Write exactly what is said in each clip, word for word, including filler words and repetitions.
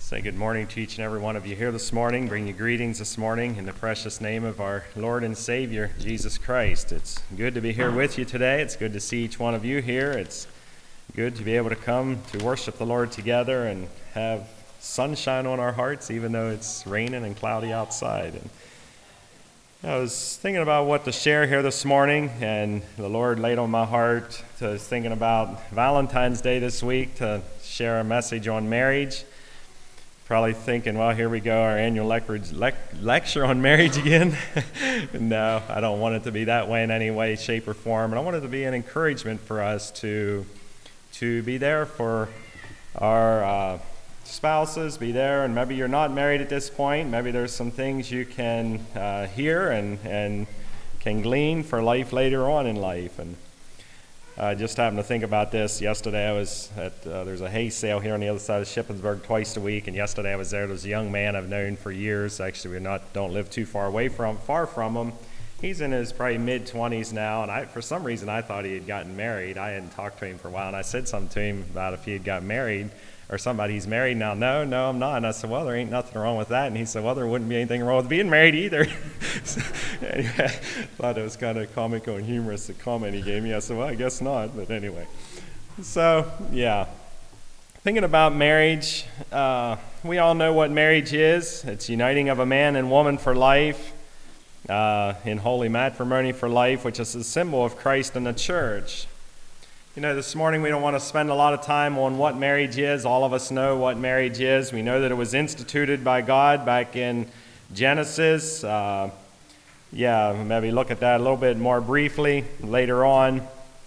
Say good morning to each and every one of you here this morning. Bring you greetings this morning in the precious name of our Lord and Savior, Jesus Christ. It's good to be here with you today. It's good to see each one of you here. It's good to be able to come to worship the Lord together and have sunshine on our hearts, even though it's raining and cloudy outside. And I was thinking about what to share here this morning, and the Lord laid on my heart. I was thinking about Valentine's Day this week to share a message on marriage. Probably thinking, well, here we go, our annual lecture on marriage again. No, I don't want it to be that way in any way, shape, or form. And I want it to be an encouragement for us to, to be there for our uh, spouses, be there. And maybe you're not married at this point. Maybe there's some things you can uh, hear and, and can glean for life later on in life. And I uh, just happened to think about this. Yesterday I was at, uh, there's a hay sale here on the other side of Shippensburg twice a week, and yesterday I was there. There's a young man I've known for years. Actually, we not don't live too far away from, far from him. He's in his probably mid-twenties now, and I, for some reason I thought he had gotten married. I hadn't talked to him for a while, and I said something to him about if he had got married or somebody, he's married now. No, no, I'm not. And I said, well, there ain't nothing wrong with that. And he said, well, there wouldn't be anything wrong with being married either. So, anyway, I thought it was kind of comical and humorous, the comment he gave me. I said, well, I guess not. But anyway, so yeah, thinking about marriage, uh, we all know what marriage is. It's uniting of a man and woman for life, uh, in holy matrimony for life, which is a symbol of Christ and the church. You know, this morning we don't want to spend a lot of time on what marriage is. All of us know what marriage is. We know that it was instituted by God back in Genesis. Uh, yeah, maybe look at that a little bit more briefly later on.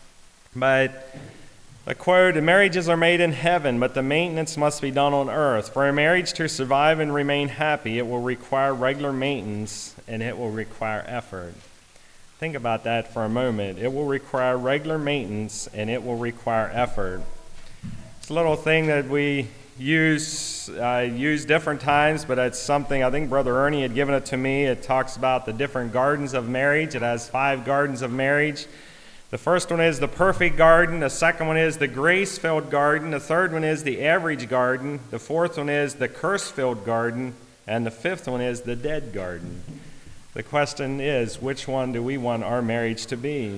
But a quote, marriages are made in heaven, but the maintenance must be done on earth. For a marriage to survive and remain happy, it will require regular maintenance and it will require effort. Think about that for a moment. It will require regular maintenance and it will require effort. It's a little thing that we use, uh, use different times, but it's something, I think Brother Ernie had given it to me. It talks about the different gardens of marriage. It has five gardens of marriage. The first one is the perfect garden. The second one is the grace-filled garden. The third one is the average garden. The fourth one is the curse-filled garden. And the fifth one is the dead garden. The question is, which one do we want our marriage to be?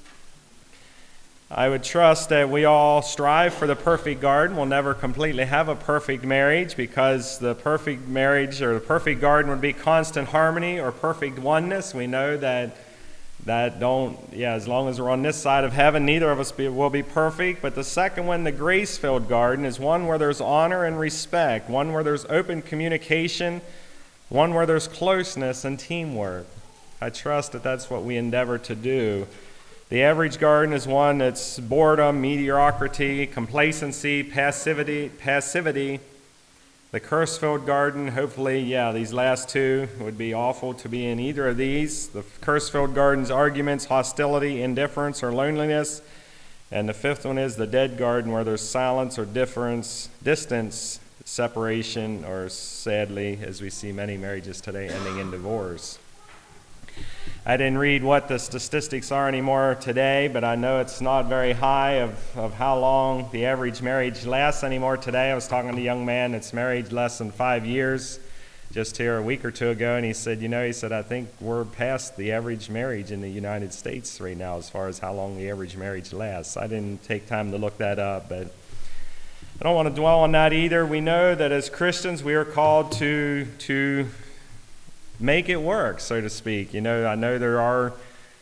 I would trust that we all strive for the perfect garden. We'll never completely have a perfect marriage, because the perfect marriage or the perfect garden would be constant harmony or perfect oneness. We know that that don't, yeah, as long as we're on this side of heaven, neither of us be, will be perfect. But the second one, the grace-filled garden, is one where there's honor and respect, one where there's open communication, one where there's closeness and teamwork. I trust that that's what we endeavor to do. The average garden is one that's boredom, mediocrity, complacency, passivity, passivity. The curse-filled garden, hopefully, yeah, these last two would be awful to be in either of these. The curse-filled garden's arguments, hostility, indifference, or loneliness. And the fifth one is the dead garden, where there's silence or difference, distance, separation, or sadly, as we see many marriages today, ending in divorce. I didn't read what the statistics are anymore today, but I know it's not very high of, of how long the average marriage lasts anymore today. I was talking to a young man that's married less than five years just here a week or two ago, and he said, you know, he said, I think we're past the average marriage in the United States right now as far as how long the average marriage lasts. I didn't take time to look that up, but I don't want to dwell on that either. We know that as Christians we are called to to make it work, so to speak. You know, I know there are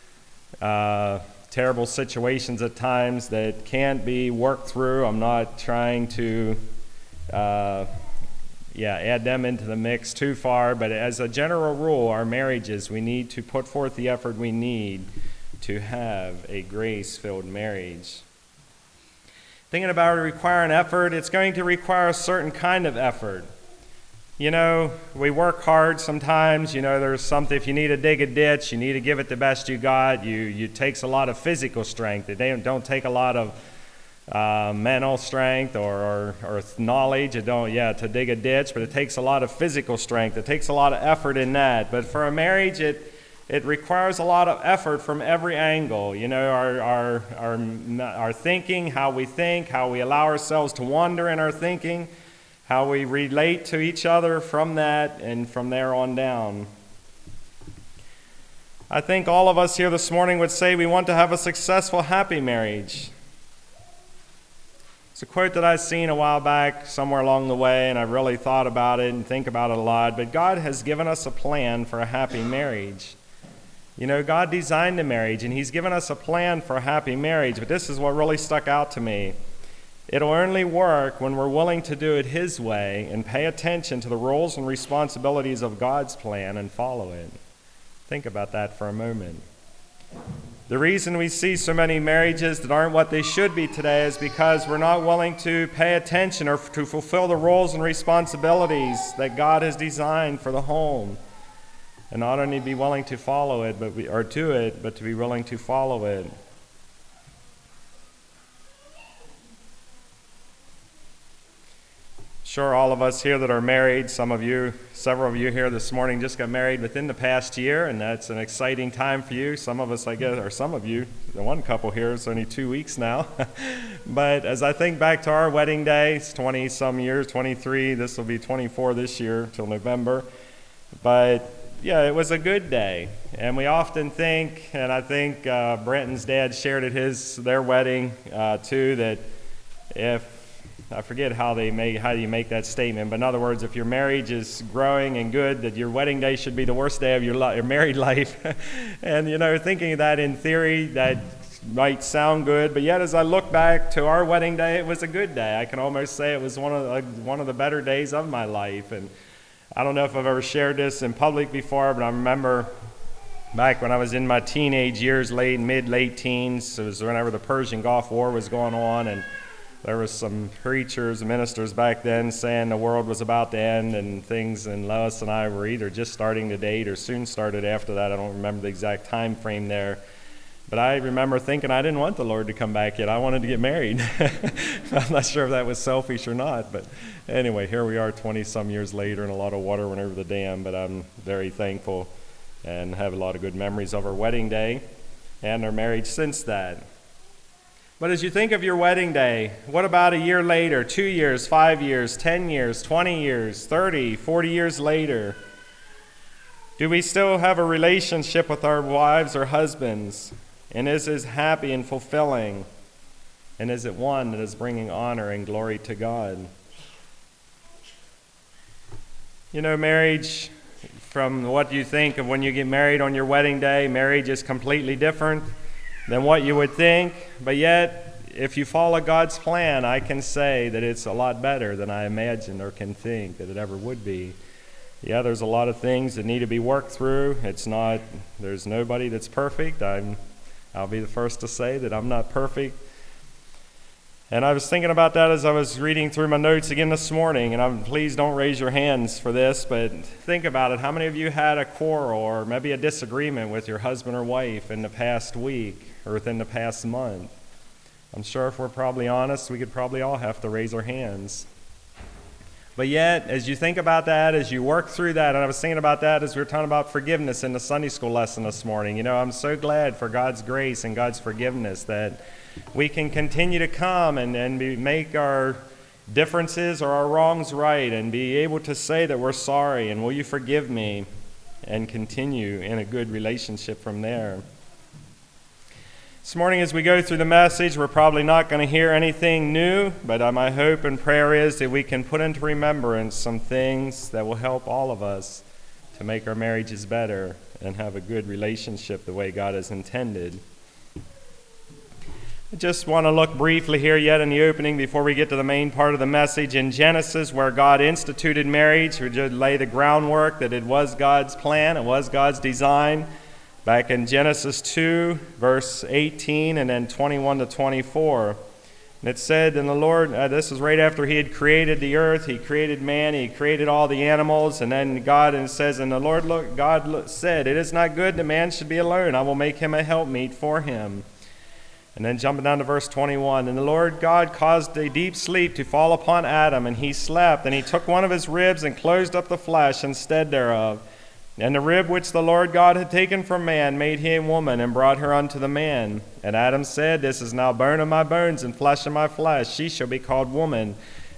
uh, terrible situations at times that can't be worked through. I'm not trying to uh, yeah, add them into the mix too far, but as a general rule, our marriages, we need to put forth the effort we need to have a grace-filled marriage. Thinking about it requiring effort, it's going to require a certain kind of effort. You know, we work hard sometimes. You know, there's something, if you need to dig a ditch, you need to give it the best you got. You, you it takes a lot of physical strength. It don't, don't take a lot of uh, mental strength or, or, or knowledge. It don't, yeah, to dig a ditch, but it takes a lot of physical strength. It takes a lot of effort in that. But for a marriage, it It requires a lot of effort from every angle. You know, our, our, our, our thinking, how we think, how we allow ourselves to wander in our thinking, how we relate to each other from that and from there on down. I think all of us here this morning would say we want to have a successful, happy marriage. It's a quote that I've seen a while back somewhere along the way, and I've really thought about it and think about it a lot. But God has given us a plan for a happy marriage. You know, God designed the marriage, and He's given us a plan for a happy marriage. But this is what really stuck out to me. It'll only work when we're willing to do it His way and pay attention to the roles and responsibilities of God's plan and follow it. Think about that for a moment. The reason we see so many marriages that aren't what they should be today is because we're not willing to pay attention or to fulfill the roles and responsibilities that God has designed for the home. And not only be willing to follow it, but we, or do it, but to be willing to follow it. Sure, all of us here that are married, some of you, several of you here this morning just got married within the past year, and that's an exciting time for you. Some of us, I guess, or some of you, the one couple here, it's only two weeks now. But as I think back to our wedding day, it's twenty-some years, twenty-three, this will be twenty-four this year, till November. But yeah, it was a good day. And we often think, and I think uh, Brenton's dad shared at his, their wedding uh, too, that if I forget how they make how you make that statement, but in other words, if your marriage is growing and good, that your wedding day should be the worst day of your, li- your married life. And you know, thinking of that in theory, that might sound good, but yet as I look back to our wedding day, it was a good day. I can almost say it was one of the, one of the better days of my life. And I don't know if I've ever shared this in public before, but I remember back when I was in my teenage years, late mid late teens, it was whenever the Persian Gulf War was going on, and there was some preachers and ministers back then saying the world was about to end and things, and Lois and I were either just starting to date or soon started after that. I don't remember the exact time frame there. But I remember thinking I didn't want the Lord to come back yet. I wanted to get married. I'm not sure if that was selfish or not. But anyway, here we are twenty-some years later, and a lot of water went over the dam. But I'm very thankful and have a lot of good memories of our wedding day and our marriage since that. But as you think of your wedding day, what about a year later, two years, five years, ten years, twenty years, thirty, forty years later? Do we still have a relationship with our wives or husbands? And is it happy and fulfilling? And is it one that is bringing honor and glory to God? You know, marriage, from what you think of when you get married on your wedding day, marriage is completely different than what you would think, but yet, if you follow God's plan, I can say that it's a lot better than I imagined or can think that it ever would be. Yeah, there's a lot of things that need to be worked through. It's not, there's nobody that's perfect. I'm, I'll be the first to say that I'm not perfect. And I was thinking about that as I was reading through my notes again this morning, and I'm, please don't raise your hands for this, but think about it. How many of you had a quarrel or maybe a disagreement with your husband or wife in the past week or within the past month? I'm sure if we're probably honest, we could probably all have to raise our hands. But yet, as you think about that, as you work through that, and I was thinking about that as we were talking about forgiveness in the Sunday school lesson this morning. You know, I'm so glad for God's grace and God's forgiveness that we can continue to come and, and be, make our differences or our wrongs right and be able to say that we're sorry and will you forgive me and continue in a good relationship from there. This morning as we go through the message, we're probably not going to hear anything new, but my hope and prayer is that we can put into remembrance some things that will help all of us to make our marriages better and have a good relationship the way God has intended. I just want to look briefly here yet in the opening before we get to the main part of the message in Genesis, where God instituted marriage. We just lay the groundwork that it was God's plan, it was God's design. Back in Genesis two, verse eighteen, and then twenty-one to twenty-four. And it said, and the Lord, uh, this is right after he had created the earth, he created man, he created all the animals, and then God, and it says, and the Lord look, God look, said, it is not good that man should be alone. I will make him a helpmeet for him. And then jumping down to verse twenty-one, and the Lord God caused a deep sleep to fall upon Adam, and he slept, and he took one of his ribs and closed up the flesh instead thereof. And the rib which the Lord God had taken from man made he a woman, and brought her unto the man. And Adam said, this is now bone of my bones and flesh of my flesh. She shall be called woman,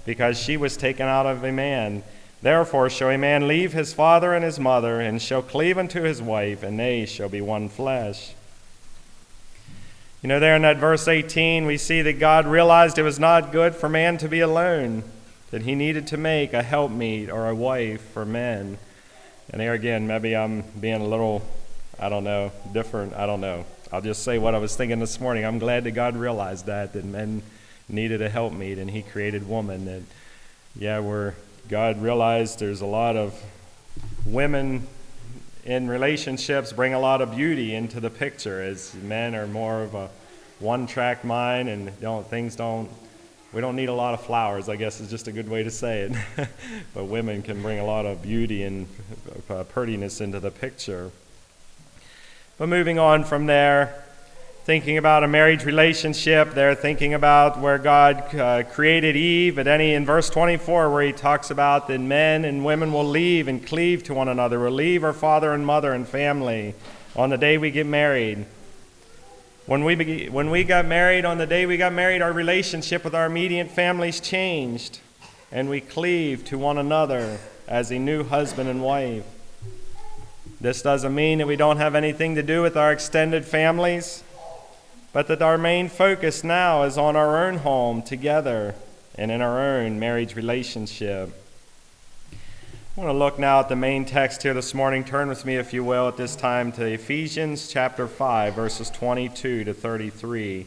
because she was taken out of a man. Therefore shall a man leave his father and his mother, and shall cleave unto his wife, and they shall be one flesh. You know, there in that verse eighteen, we see that God realized it was not good for man to be alone, that he needed to make a helpmeet or a wife for men. And there again, maybe I'm being a little, I don't know, different, I don't know. I'll just say what I was thinking this morning. I'm glad that God realized that, that men needed a helpmeet, and he created woman. That, yeah, we're... God realized there's a lot of women in relationships bring a lot of beauty into the picture, as men are more of a one-track mind, and don't things don't we don't need a lot of flowers, I guess is just a good way to say it. But women can bring a lot of beauty and uh, prettiness into the picture. But moving on from there, thinking about a marriage relationship, they're thinking about where God uh, created Eve, but any in verse twenty-four where he talks about that men and women will leave and cleave to one another, will leave our father and mother and family on the day we get married. When we be, when we got married, on the day we got married, our relationship with our immediate families changed, and we cleaved to one another as a new husband and wife. This doesn't mean that we don't have anything to do with our extended families, but that our main focus now is on our own home together and in our own marriage relationship. I want to look now at the main text here this morning. Turn with me, if you will, at this time to Ephesians chapter five, verses twenty-two to thirty-three.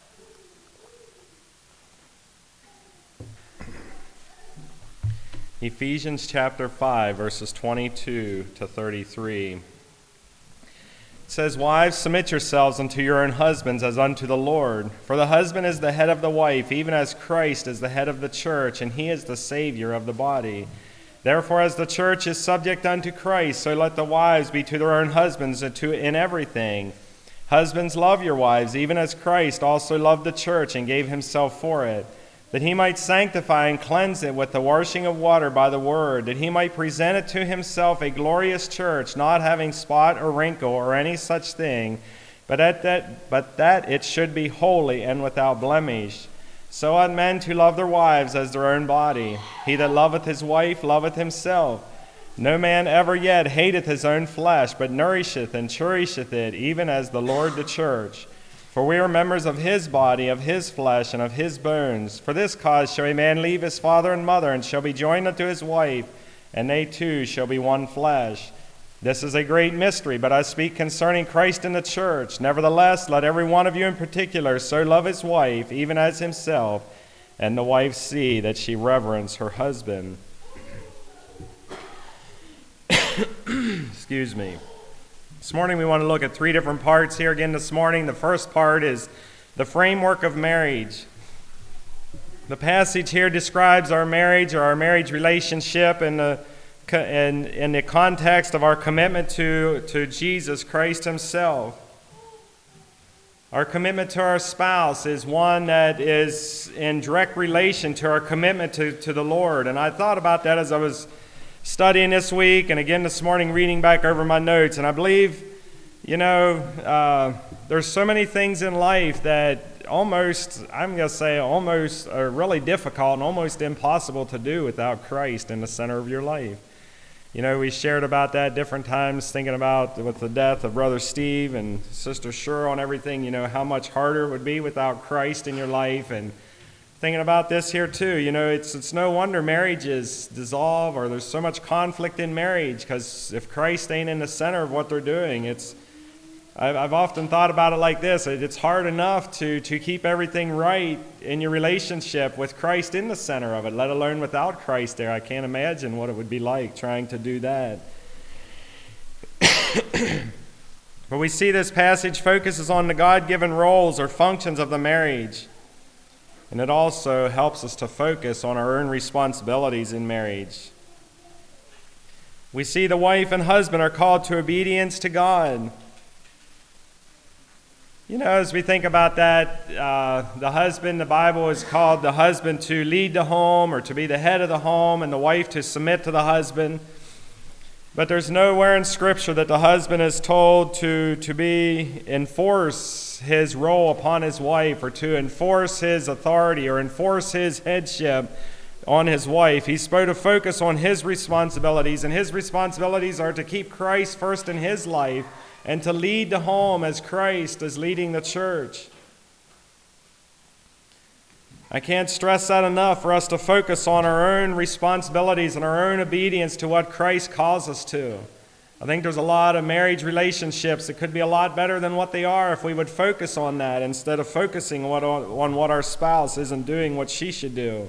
Ephesians chapter five, verses twenty-two to thirty-three. It says, "Wives, submit yourselves unto your own husbands as unto the Lord. For the husband is the head of the wife, even as Christ is the head of the church, and he is the Savior of the body. Therefore, as the church is subject unto Christ, so let the wives be to their own husbands and to in everything. Husbands, love your wives, even as Christ also loved the church and gave himself for it, that he might sanctify and cleanse it with the washing of water by the word, that he might present it to himself a glorious church, not having spot or wrinkle or any such thing, but at that, but that it should be holy and without blemish. So ought men to love their wives as their own body. He that loveth his wife loveth himself. No man ever yet hateth his own flesh, but nourisheth and cherisheth it, even as the Lord the church. For we are members of his body, of his flesh, and of his bones. For this cause shall a man leave his father and mother, and shall be joined unto his wife, and they two shall be one flesh. This is a great mystery, but I speak concerning Christ and the church. Nevertheless, let every one of you in particular so love his wife, even as himself, and the wife see that she reverence her husband." Excuse me. This morning we want to look at three different parts here again this morning. The first part is the framework of marriage. The passage here describes our marriage or our marriage relationship in the, in, in the context of our commitment to, to Jesus Christ himself. Our commitment to our spouse is one that is in direct relation to our commitment to, to the Lord. And I thought about that as I was studying this week, and again this morning reading back over my notes. And I believe, you know, uh, there's so many things in life that almost, I'm going to say almost are really difficult and almost impossible to do without Christ in the center of your life. You know, we shared about that different times, thinking about with the death of Brother Steve and Sister Cheryl and everything, you know, how much harder it would be without Christ in your life. And thinking about this here too, you know, it's it's no wonder marriages dissolve, or there's so much conflict in marriage, because if Christ ain't in the center of what they're doing, it's I've, I've often thought about it like this: it's hard enough to to keep everything right in your relationship with Christ in the center of it, let alone without Christ there. I can't imagine what it would be like trying to do that. But we see this passage focuses on the God-given roles or functions of the marriage. And it also helps us to focus on our own responsibilities in marriage. We see the wife and husband are called to obedience to God. You know, as we think about that, uh, the husband, the Bible is called the husband to lead the home or to be the head of the home, and the wife to submit to the husband. But there's nowhere in Scripture that the husband is told to, to be enforce his role upon his wife, or to enforce his authority or enforce his headship on his wife. He's supposed to focus on his responsibilities, and his responsibilities are to keep Christ first in his life and to lead the home as Christ is leading the church. I can't stress that enough for us to focus on our own responsibilities and our own obedience to what Christ calls us to. I think there's a lot of marriage relationships that could be a lot better than what they are if we would focus on that instead of focusing what, on what our spouse isn't doing what she should do.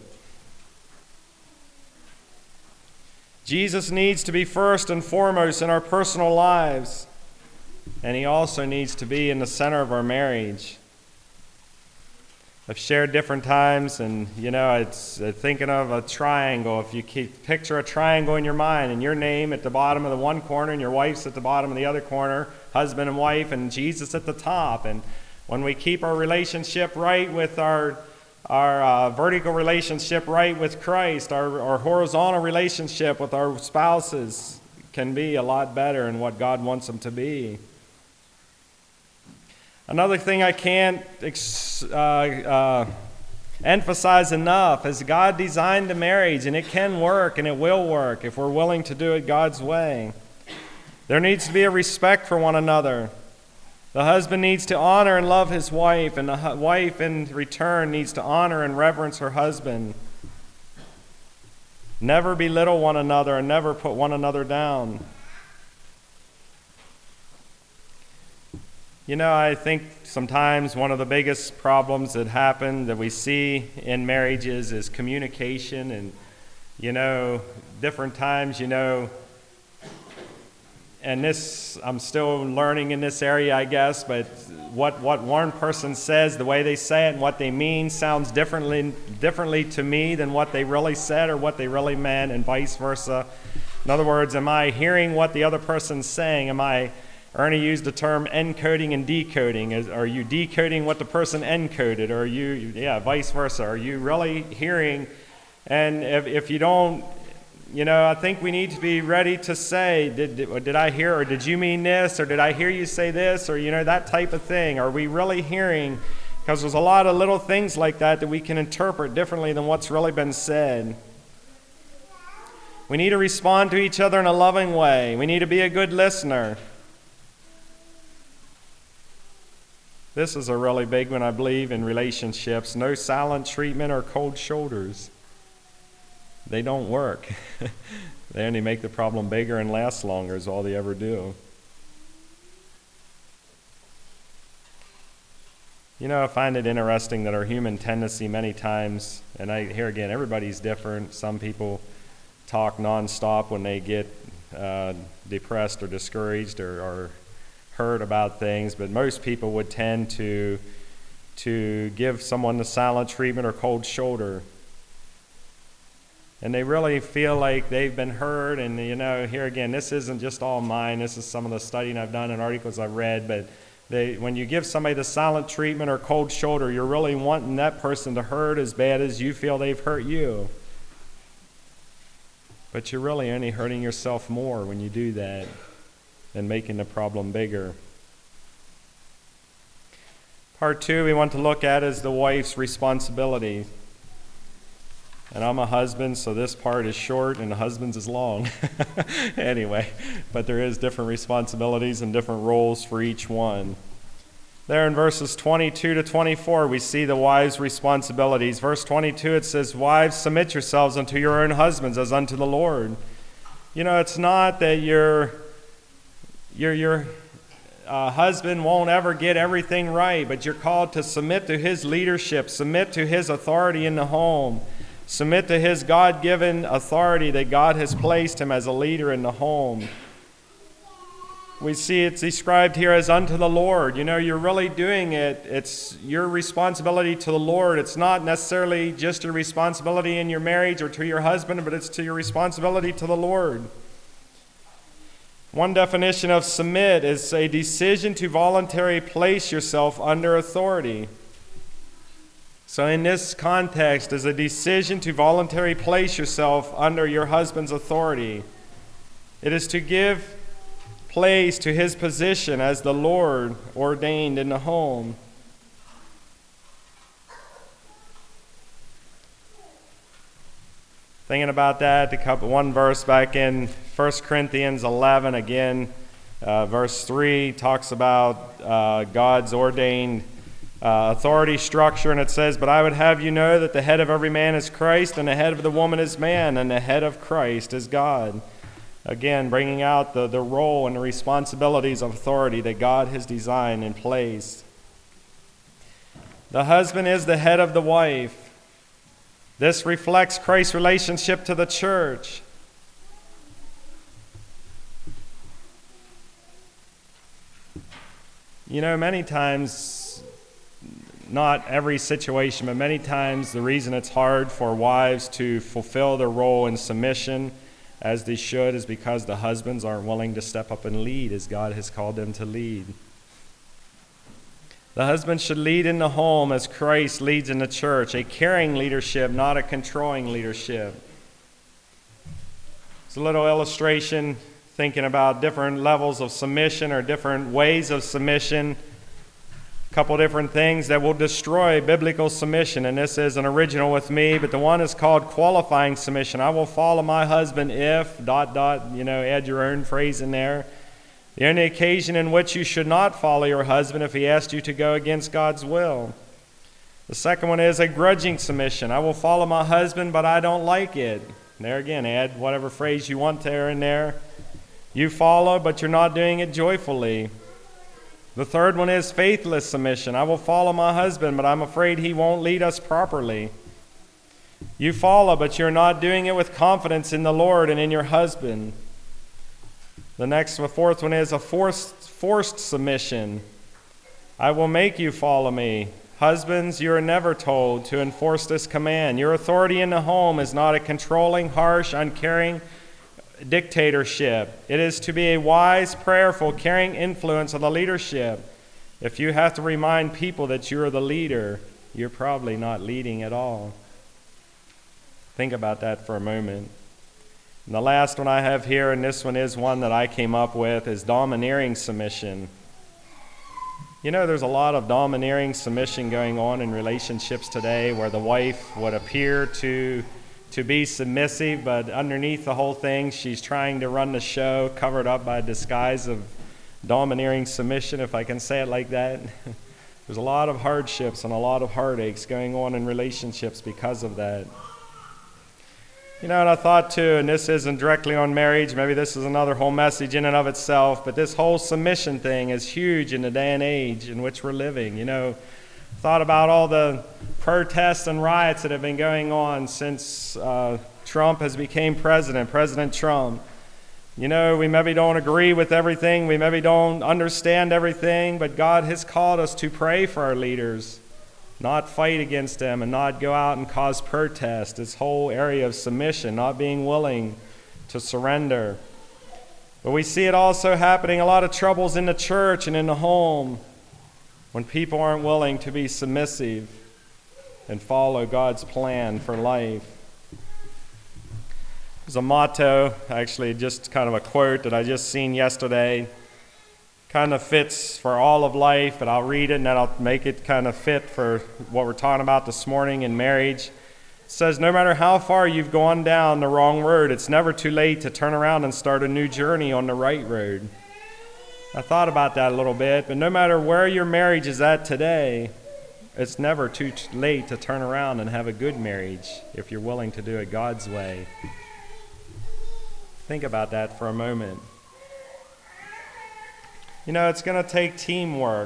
Jesus needs to be first and foremost in our personal lives, and he also needs to be in the center of our marriage. I've shared different times, and you know, it's uh, thinking of a triangle. If you keep, picture a triangle in your mind, and your name at the bottom of the one corner, and your wife's at the bottom of the other corner, husband and wife, and Jesus at the top. And when we keep our relationship right with our our uh, vertical relationship right with Christ, our, our horizontal relationship with our spouses can be a lot better in what God wants them to be. Another thing I can't ex- uh, uh, emphasize enough is God designed the marriage, and it can work and it will work if we're willing to do it God's way. There needs to be a respect for one another. The husband needs to honor and love his wife, and the hu- wife in return needs to honor and reverence her husband. Never belittle one another and never put one another down. You know, I think sometimes one of the biggest problems that happen that we see in marriages is communication. And, you know, different times, you know, and this, I'm still learning in this area, I guess, but what, what one person says, the way they say it and what they mean sounds differently, differently to me than what they really said or what they really meant, and vice versa. In other words, am I hearing what the other person's saying? Am I Ernie used the term encoding and decoding. Is, are you decoding what the person encoded? Or are you, yeah, vice versa? Are you really hearing? And if, if you don't, you know, I think we need to be ready to say, did, did, did I hear, or did you mean this? Or did I hear you say this? Or, you know, that type of thing. Are we really hearing? Because there's a lot of little things like that that we can interpret differently than what's really been said. We need to respond to each other in a loving way. We need to be a good listener. This is a really big one, I believe, in relationships. No silent treatment or cold shoulders. They don't work. They only make the problem bigger and last longer is all they ever do. You know, I find it interesting that our human tendency many times, and I here again, everybody's different. Some people talk nonstop when they get uh, depressed or discouraged or, or heard about things, but most people would tend to to give someone the silent treatment or cold shoulder. And they really feel like they've been heard. And, you know, here again, this isn't just all mine. This is some of the studying I've done and articles I've read. But they, when you give somebody the silent treatment or cold shoulder, you're really wanting that person to hurt as bad as you feel they've hurt you. But you're really only hurting yourself more when you do that and making the problem bigger. Part two we want to look at is the wife's responsibility. And I'm a husband, so this part is short and the husband's is long. Anyway, but there is different responsibilities and different roles for each one. There in verses twenty-two to twenty-four, we see the wives' responsibilities. Verse twenty-two, it says, "Wives, submit yourselves unto your own husbands as unto the Lord." You know, it's not that your your your uh, husband won't ever get everything right, but you're called to submit to his leadership, submit to his authority in the home, submit to his God-given authority that God has placed him as a leader in the home. We see it's described here as unto the Lord. You know, you're really doing it. It's your responsibility to the Lord. It's not necessarily just your responsibility in your marriage or to your husband, but it's to your responsibility to the Lord. One definition of submit is a decision to voluntarily place yourself under authority. So in this context, is a decision to voluntarily place yourself under your husband's authority. It is to give place to his position as the Lord ordained in the home. Thinking about that, a couple, one verse back in First Corinthians eleven, again, uh, verse three, talks about uh, God's ordained uh, authority structure, and it says, "But I would have you know that the head of every man is Christ, and the head of the woman is man, and the head of Christ is God." Again, bringing out the, the role and the responsibilities of authority that God has designed and placed. The husband is the head of the wife. This reflects Christ's relationship to the church. You know, many times, not every situation, but many times the reason it's hard for wives to fulfill their role in submission as they should is because the husbands aren't willing to step up and lead as God has called them to lead. The husband should lead in the home as Christ leads in the church, a caring leadership, not a controlling leadership. It's a little illustration thinking about different levels of submission or different ways of submission. A couple different things that will destroy biblical submission, and this is an original with me, but the one is called qualifying submission. I will follow my husband if, dot, dot, you know, add your own phrase in there. The only occasion in which you should not follow your husband if he asked you to go against God's will. The second one is a grudging submission. I will follow my husband, but I don't like it. And there again, add whatever phrase you want there in there. You follow, but you're not doing it joyfully. The third one is faithless submission. I will follow my husband, but I'm afraid he won't lead us properly. You follow, but you're not doing it with confidence in the Lord and in your husband. The next, the fourth one is a forced, forced submission. I will make you follow me. Husbands, you are never told to enforce this command. Your authority in the home is not a controlling, harsh, uncaring dictatorship. It is to be a wise, prayerful, caring influence of the leadership. If you have to remind people that you are the leader, you're probably not leading at all. Think about that for a moment. And the last one I have here, and this one is one that I came up with, is domineering submission. You know, there's a lot of domineering submission going on in relationships today where the wife would appear to, to be submissive, but underneath the whole thing, she's trying to run the show, covered up by a disguise of domineering submission, if I can say it like that. There's a lot of hardships and a lot of heartaches going on in relationships because of that. You know, and I thought too, and this isn't directly on marriage, maybe this is another whole message in and of itself, but this whole submission thing is huge in the day and age in which we're living. You know, thought about all the protests and riots that have been going on since uh, Trump has become president, President Trump. You know, we maybe don't agree with everything, we maybe don't understand everything, but God has called us to pray for our leaders, not fight against them, and not go out and cause protest. This whole area of submission, not being willing to surrender. But we see it also happening, a lot of troubles in the church and in the home, when people aren't willing to be submissive and follow God's plan for life. There's a motto, actually just kind of a quote that I just seen yesterday. Kind of fits for all of life, but I'll read it and then I'll make it kind of fit for what we're talking about this morning in marriage. It says, no matter how far you've gone down the wrong road, it's never too late to turn around and start a new journey on the right road. I thought about that a little bit, but no matter where your marriage is at today, it's never too late to turn around and have a good marriage if you're willing to do it God's way. Think about that for a moment. You know, it's going to take teamwork.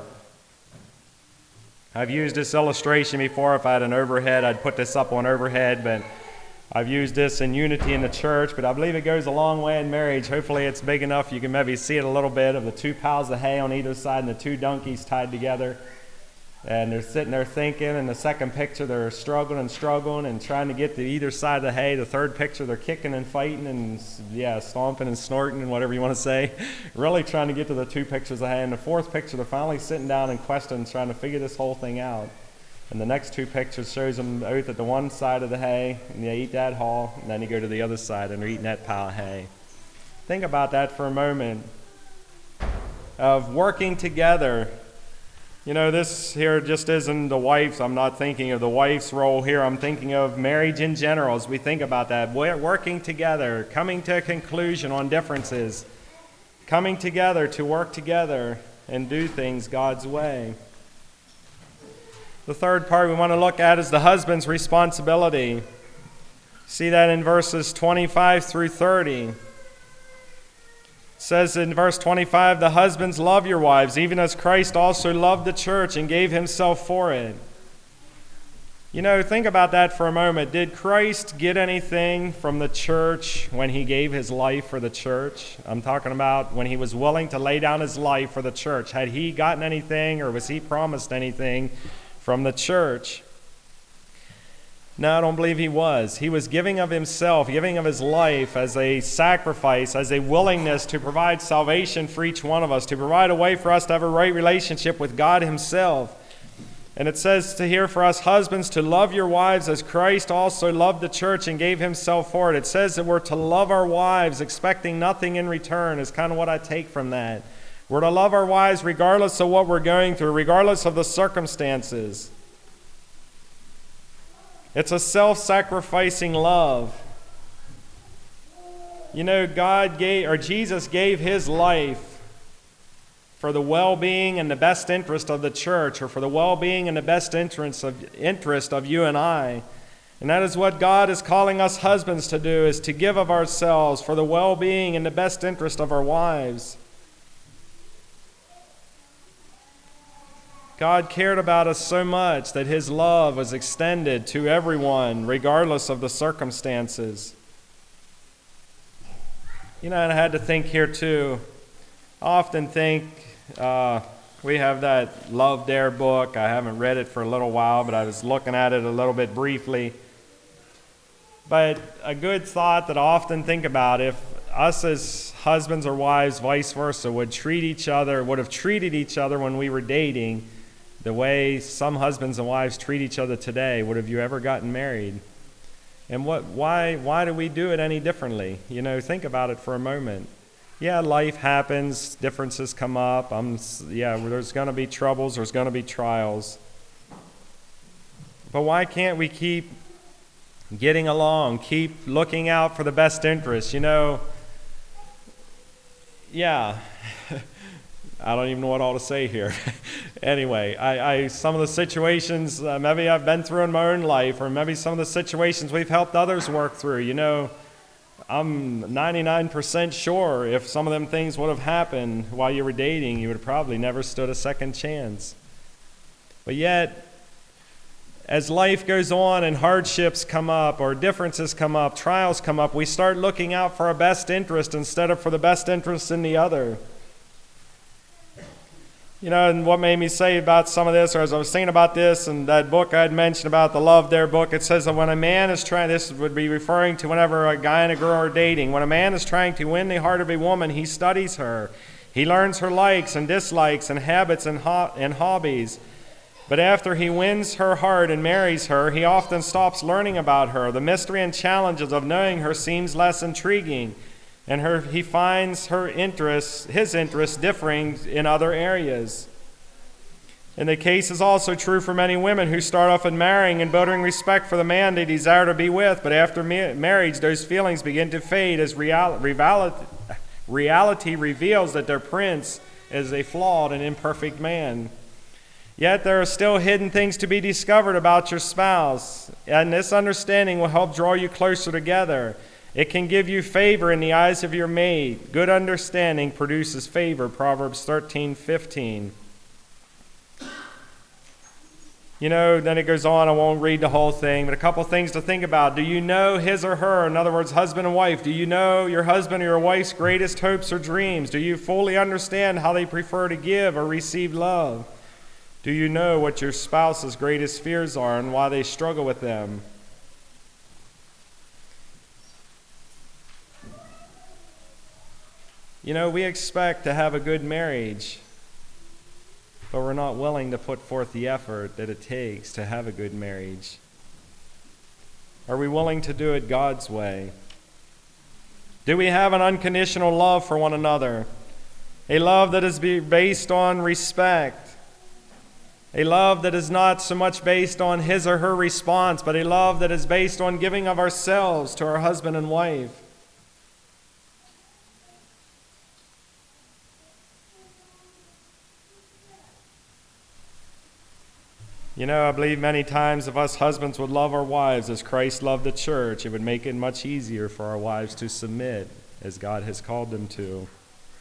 I've used this illustration before. If I had an overhead, I'd put this up on overhead, but I've used this in unity in the church, but I believe it goes a long way in marriage. Hopefully it's big enough you can maybe see it a little bit of the two piles of hay on either side and the two donkeys tied together. And they're sitting there thinking. In the second picture, they're struggling and struggling and trying to get to either side of the hay. The third picture, they're kicking and fighting and, yeah, stomping and snorting and whatever you want to say. Really trying to get to the two pictures of hay. And the fourth picture, they're finally sitting down in question trying to figure this whole thing out. And the next two pictures shows them both at the one side of the hay, and they eat that haul, and then you go to the other side and they're eating that pile of hay. Think about that for a moment, of working together. You know, this here just isn't the wife's. I'm not thinking of the wife's role here. I'm thinking of marriage in general as we think about that. We're working together, coming to a conclusion on differences, coming together to work together and do things God's way. The third part we want to look at is the husband's responsibility. See that in verses twenty-five through thirty. It says in verse twenty-five, "The husbands, love your wives, even as Christ also loved the church and gave himself for it." You know, think about that for a moment. Did Christ get anything from the church when he gave his life for the church? I'm talking about when he was willing to lay down his life for the church. Had he gotten anything, or was he promised anything from the church? No, I don't believe he was. He was giving of himself, giving of his life as a sacrifice, as a willingness to provide salvation for each one of us, to provide a way for us to have a right relationship with God himself. And it says to here for us husbands to love your wives as Christ also loved the church and gave himself for it. It says that we're to love our wives expecting nothing in return is kind of what I take from that. We're to love our wives regardless of what we're going through, regardless of the circumstances. It's a self-sacrificing love. You know, God gave, or Jesus gave his life for the well-being and the best interest of the church, or for the well-being and the best interest of, interest of you and I. And that is what God is calling us husbands to do, is to give of ourselves for the well-being and the best interest of our wives. God cared about us so much that his love was extended to everyone, regardless of the circumstances. You know, and I had to think here too. I often think uh, we have that Love Dare book. I haven't read it for a little while, but I was looking at it a little bit briefly. But a good thought that I often think about, if us as husbands or wives, vice versa, would treat each other, would have treated each other when we were dating the way some husbands and wives treat each other today, would have you ever gotten married? And what? Why? Why do we do it any differently? You know, think about it for a moment. Yeah, life happens, differences come up. I'm, yeah, there's going to be troubles, there's going to be trials. But why can't we keep getting along, keep looking out for the best interests? You know, yeah. I don't even know what all to say here. Anyway, I, I some of the situations uh, maybe I've been through in my own life, or maybe some of the situations we've helped others work through. You know, I'm ninety-nine percent sure if some of them things would have happened while you were dating, you would have probably never stood a second chance. But yet, as life goes on and hardships come up, or differences come up, trials come up, we start looking out for our best interest instead of for the best interest in the other. You know, and what made me say about some of this, or as I was thinking about this, and that book I had mentioned about the Love Dare book, it says that when a man is trying, this would be referring to whenever a guy and a girl are dating, when a man is trying to win the heart of a woman, he studies her. He learns her likes and dislikes and habits and, ho- and hobbies. But after he wins her heart and marries her, he often stops learning about her. The mystery and challenges of knowing her seems less intriguing. And her, he finds her interests, his interests differing in other areas. And the case is also true for many women who start off in marrying and building respect for the man they desire to be with, but after ma- marriage, those feelings begin to fade as real- reality, reality reveals that their prince is a flawed and imperfect man. Yet there are still hidden things to be discovered about your spouse, and this understanding will help draw you closer together. It can give you favor in the eyes of your mate. Good understanding produces favor, Proverbs thirteen fifteen. You know, then it goes on, I won't read the whole thing, but a couple things to think about. Do you know his or her, in other words, husband and wife, do you know your husband or your wife's greatest hopes or dreams? Do you fully understand how they prefer to give or receive love? Do you know what your spouse's greatest fears are and why they struggle with them? You know, we expect to have a good marriage, but we're not willing to put forth the effort that it takes to have a good marriage. Are we willing to do it God's way? Do we have an unconditional love for one another? A love that is based on respect. A love that is not so much based on his or her response, but a love that is based on giving of ourselves to our husband and wife. You know, I believe many times if us husbands would love our wives as Christ loved the church, it would make it much easier for our wives to submit as God has called them to.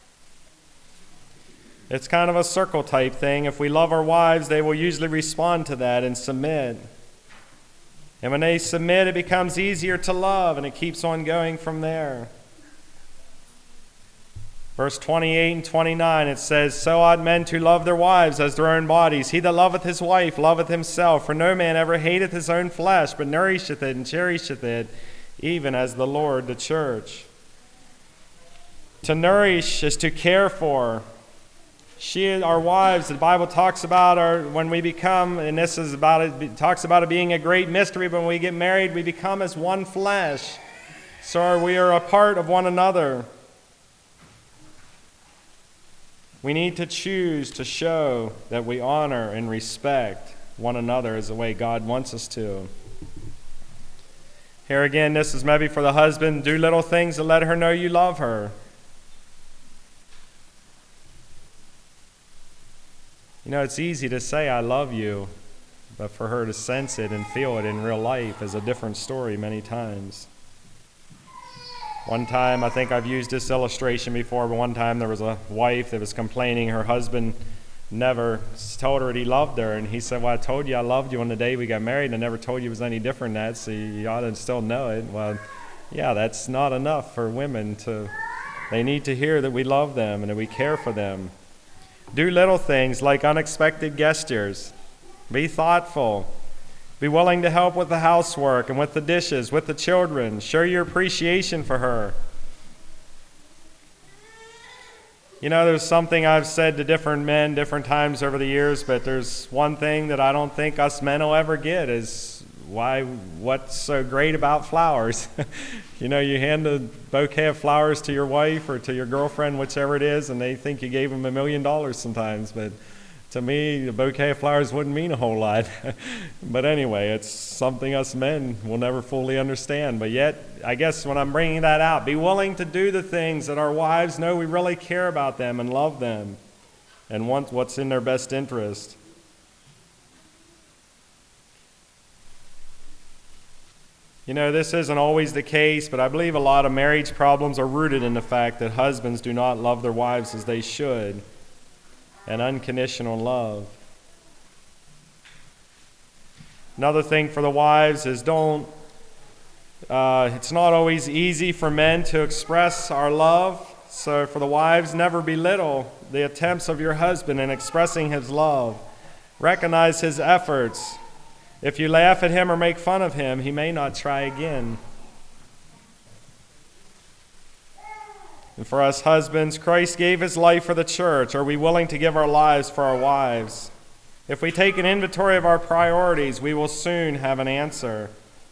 It's kind of a circle type thing. If we love our wives, they will usually respond to that and submit. And when they submit, it becomes easier to love, and it keeps on going from there. Verse twenty-eight and twenty-nine, it says, So ought men to love their wives as their own bodies. He that loveth his wife loveth himself. For no man ever hateth his own flesh, but nourisheth it and cherisheth it, even as the Lord the church. To nourish is to care for. She, our wives, the Bible talks about our, when we become, and this is about it, it talks about it being a great mystery, but when we get married, we become as one flesh. So we are a part of one another. We need to choose to show that we honor and respect one another as the way God wants us to. Here again, this is maybe for the husband. Do little things to let her know you love her. You know, it's easy to say, I love you, but for her to sense it and feel it in real life is a different story many times. One time, I think I've used this illustration before, but one time there was a wife that was complaining her husband never told her that he loved her, and he said, well, I told you I loved you on the day we got married, and I never told you it was any different than that, so you ought to still know it. Well, yeah, that's not enough for women to, they need to hear that we love them and that we care for them. Do little things like unexpected gestures. Be thoughtful. Be willing to help with the housework and with the dishes, with the children. Show your appreciation for her. You know, there's something I've said to different men different times over the years, but there's one thing that I don't think us men will ever get is why, what's so great about flowers? You know, you hand a bouquet of flowers to your wife or to your girlfriend, whichever it is, and they think you gave them a million dollars sometimes, but to me, a bouquet of flowers wouldn't mean a whole lot. But anyway, it's something us men will never fully understand. But yet, I guess when I'm bringing that out, be willing to do the things that our wives know we really care about them and love them and want what's in their best interest. You know, this isn't always the case, but I believe a lot of marriage problems are rooted in the fact that husbands do not love their wives as they should. And unconditional love. Another thing for the wives is don't, uh, it's not always easy for men to express our love. So for the wives, never belittle the attempts of your husband in expressing his love. Recognize his efforts. If you laugh at him or make fun of him, he may not try again. And for us husbands, Christ gave his life for the church. Are we willing to give our lives for our wives? If we take an inventory of our priorities, we will soon have an answer.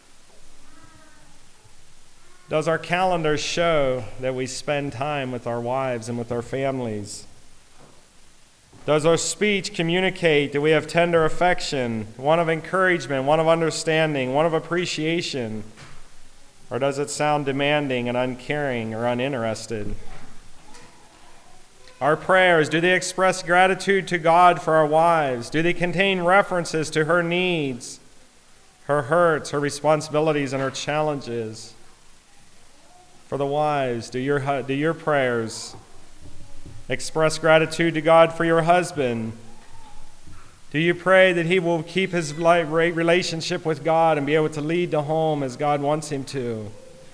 Does our calendar show that we spend time with our wives and with our families? Does our speech communicate that we have tender affection, one of encouragement, one of understanding, one of appreciation? Or does it sound demanding and uncaring or uninterested? Our prayers, do they express gratitude to God for our wives? Do they contain references to her needs, her hurts, her responsibilities, and her challenges? For the wives, do your, do your prayers express gratitude to God for your husband? Do you pray that he will keep his relationship with God and be able to lead the home as God wants him to?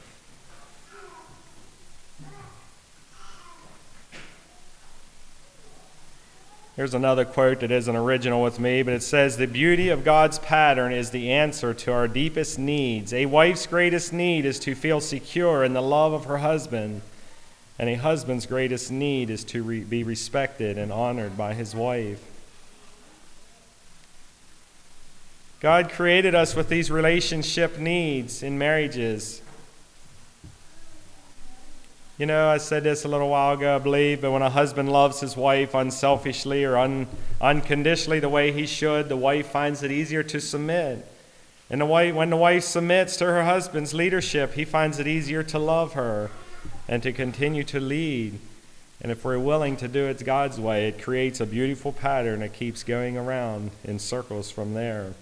Here's another quote that isn't original with me, but it says, "The beauty of God's pattern is the answer to our deepest needs. A wife's greatest need is to feel secure in the love of her husband, and a husband's greatest need is to re- be respected and honored by his wife." God created us with these relationship needs in marriages. You know, I said this a little while ago, I believe, but when a husband loves his wife unselfishly or un- unconditionally the way he should, the wife finds it easier to submit. And the wife, when the wife submits to her husband's leadership, he finds it easier to love her and to continue to lead. And if we're willing to do it God's way, it creates a beautiful pattern that keeps going around in circles from there.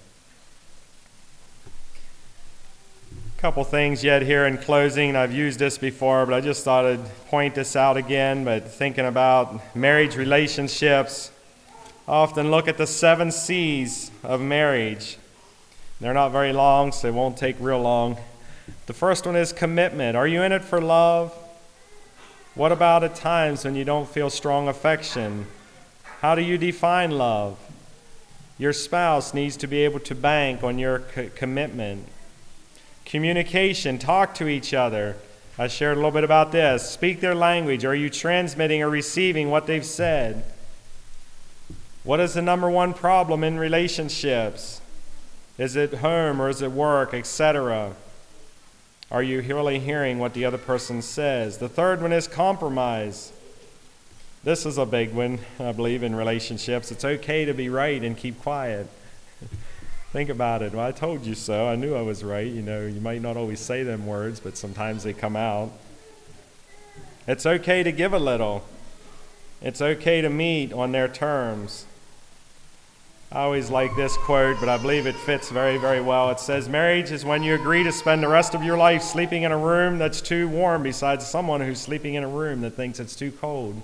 A couple things yet here in closing. I've used this before, but I just thought I'd point this out again. But thinking about marriage relationships, I often look at the seven C's of marriage. They're not very long, so it won't take real long. The first one is commitment. Are you in it for love? What about at times when you don't feel strong affection? How do you define love? Your spouse needs to be able to bank on your co- commitment. Communication, talk to each other. I shared a little bit about this. Speak their language. Are you transmitting or receiving what they've said? What is the number one problem in relationships? Is it home or is it work, et cetera? Are you really hearing what the other person says? The third one is compromise. This is a big one, I believe, in relationships. It's okay to be right and keep quiet. Think about it. Well, I told you so. I knew I was right. You know, you might not always say them words, but sometimes they come out. It's okay to give a little. It's okay to meet on their terms. I always like this quote, but I believe it fits very, very well. It says, marriage is when you agree to spend the rest of your life sleeping in a room that's too warm besides someone who's sleeping in a room that thinks it's too cold.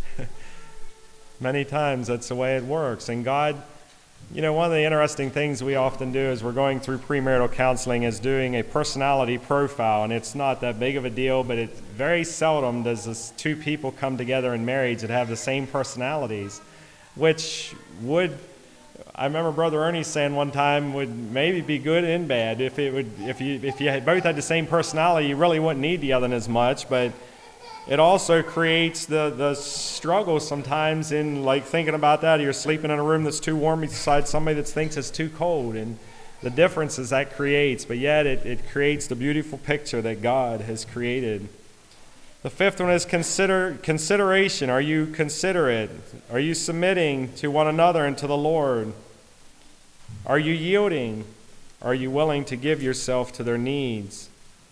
Many times that's the way it works. And God, you know, one of the interesting things we often do as we're going through premarital counseling is doing a personality profile. And it's not that big of a deal, but it very seldom does this two people come together in marriage that have the same personalities, which would... I remember Brother Ernie saying one time would maybe be good and bad. If it would, if you if you had both had the same personality, you really wouldn't need the other as much. But it also creates the the struggle sometimes in like thinking about that. You're sleeping in a room that's too warm beside somebody that thinks it's too cold, and the differences that creates. But yet it, it creates the beautiful picture that God has created. The fifth one is consider consideration. Are you considerate? Are you submitting to one another and to the Lord? Are you yielding? Are you willing to give yourself to their needs?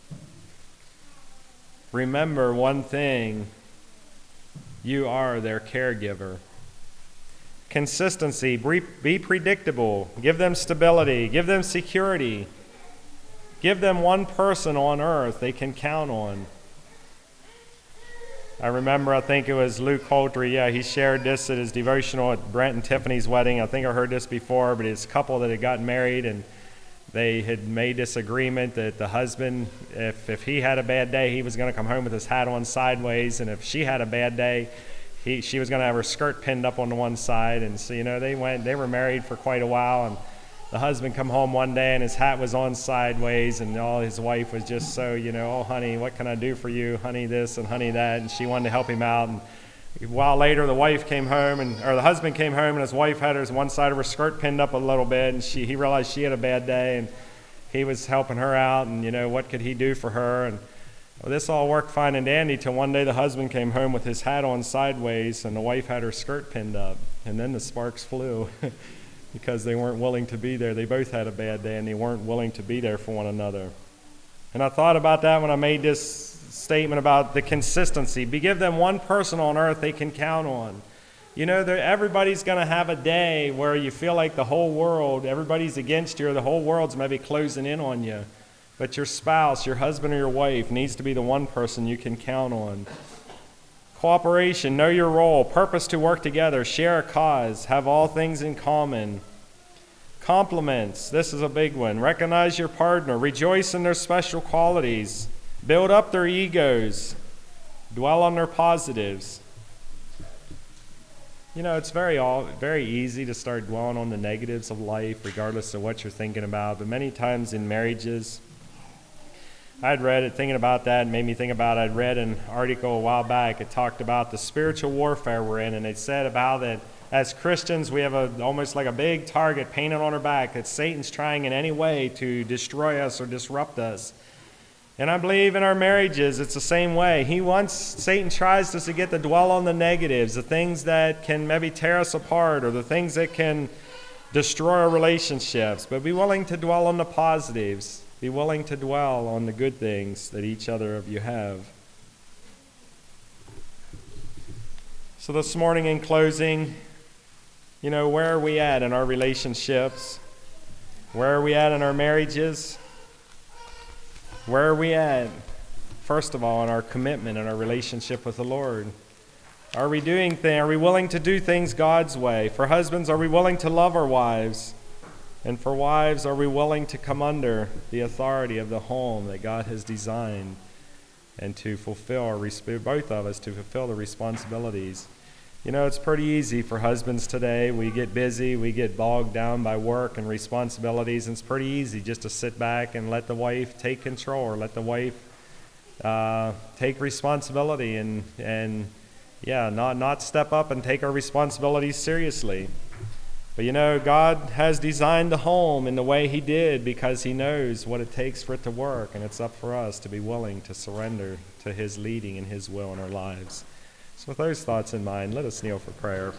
Remember one thing. You are their caregiver. Consistency. Be predictable. Give them stability. Give them security. Give them one person on earth they can count on. I remember, I think it was Luke Holtry, yeah, he shared this at his devotional at Brent and Tiffany's wedding. I think I heard this before, but it's a couple that had gotten married, and they had made this agreement that the husband, if, if he had a bad day, he was going to come home with his hat on sideways, and if she had a bad day, he she was going to have her skirt pinned up on the one side. And so, you know, they went, they were married for quite a while, and the husband come home one day and his hat was on sideways, and all his wife was just so, you know, oh, honey, what can I do for you? Honey this and honey that. And she wanted to help him out. And a while later, the wife came home, and or the husband came home, and his wife had her one side of her skirt pinned up a little bit, and she he realized she had a bad day, and he was helping her out, and, you know, what could he do for her? And well, this all worked fine and dandy till one day the husband came home with his hat on sideways, and the wife had her skirt pinned up, and then the sparks flew. Because they weren't willing to be there. They both had a bad day, and they weren't willing to be there for one another. And I thought about that when I made this statement about the consistency. Be give them one person on earth they can count on. You know, everybody's going to have a day where you feel like the whole world, everybody's against you, or the whole world's maybe closing in on you. But your spouse, your husband or your wife needs to be the one person you can count on. Cooperation, know your role, purpose to work together, share a cause, have all things in common. Compliments, this is a big one. Recognize your partner, rejoice in their special qualities, build up their egos, dwell on their positives. You know, it's very all, very easy to start dwelling on the negatives of life, regardless of what you're thinking about. But many times in marriages, I'd read it, thinking about that, and made me think about it. I'd read an article a while back. It talked about the spiritual warfare we're in, and it said about that as Christians, we have a almost like a big target painted on our back that Satan's trying in any way to destroy us or disrupt us. And I believe in our marriages, it's the same way. He wants, Satan tries us to get to dwell on the negatives, the things that can maybe tear us apart, or the things that can destroy our relationships. But be willing to dwell on the positives. Be willing to dwell on the good things that each other of you have. So this morning in closing, you know, where are we at in our relationships? Where are we at in our marriages? Where are we at, first of all, in our commitment and our relationship with the Lord? Are we doing things, are we willing to do things God's way? For husbands, are we willing to love our wives? And for wives, are we willing to come under the authority of the home that God has designed and to fulfill, our, both of us, to fulfill the responsibilities? You know, it's pretty easy for husbands today. We get busy, we get bogged down by work and responsibilities, and it's pretty easy just to sit back and let the wife take control, or let the wife uh, take responsibility and, and yeah, not, not step up and take our responsibilities seriously. But you know, God has designed the home in the way He did because He knows what it takes for it to work, and it's up for us to be willing to surrender to His leading and His will in our lives. So with those thoughts in mind, let us kneel for prayer.